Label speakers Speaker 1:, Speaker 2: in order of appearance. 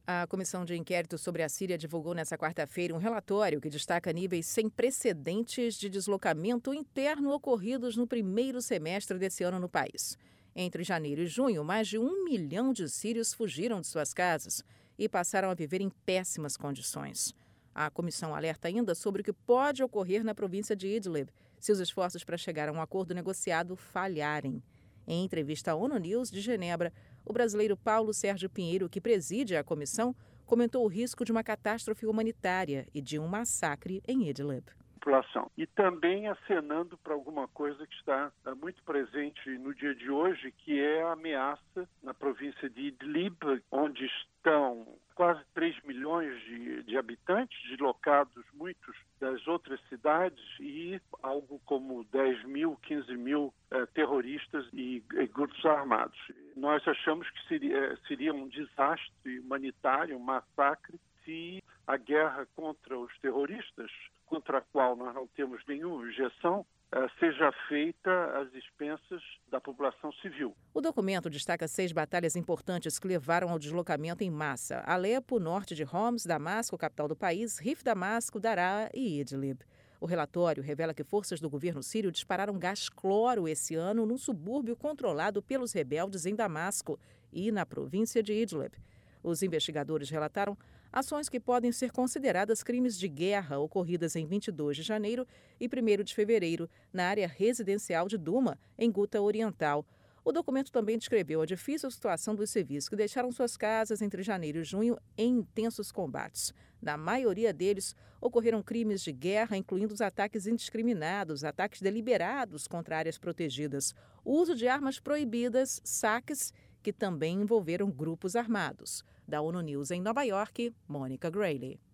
Speaker 1: A Comissão de Inquérito sobre a Síria divulgou nesta quarta-feira um relatório que destaca níveis sem precedentes de deslocamento interno ocorridos no primeiro semestre desse ano no país. Entre janeiro e junho, mais de 1 milhão de sírios fugiram de suas casas e passaram a viver em péssimas condições. A comissão alerta ainda sobre o que pode ocorrer na província de Idlib se os esforços para chegar a um acordo negociado falharem. Em entrevista à ONU News de Genebra, o brasileiro Paulo Sérgio Pinheiro, que preside a comissão, comentou o risco de uma catástrofe humanitária e de um massacre em Idlib.
Speaker 2: E também acenando para alguma coisa que está muito presente no dia de hoje, que é a ameaça na província de Idlib, onde estão quase 3 milhões de habitantes, deslocados muitos das outras cidades, e algo como 10 mil, 15 mil terroristas e grupos armados. Nós achamos que seria um desastre humanitário, um massacre, se a guerra contra os terroristas, contra a qual nós não temos nenhuma objeção, seja feita às expensas da população civil.
Speaker 1: O documento destaca 6 batalhas importantes que levaram ao deslocamento em massa: Alepo, norte de Homs, Damasco, capital do país, Rif Damasco, Daraa e Idlib. O relatório revela que forças do governo sírio dispararam gás cloro esse ano num subúrbio controlado pelos rebeldes em Damasco e na província de Idlib. Os investigadores relataram ações que podem ser consideradas crimes de guerra ocorridas em 22 de janeiro e 1º de fevereiro na área residencial de Duma, em Guta Oriental. O documento também descreveu a difícil situação dos civis que deixaram suas casas entre janeiro e junho em intensos combates. Na maioria deles, ocorreram crimes de guerra, incluindo os ataques indiscriminados, ataques deliberados contra áreas protegidas, o uso de armas proibidas, saques que também envolveram grupos armados. Da ONU News em Nova York, Mônica Grayle.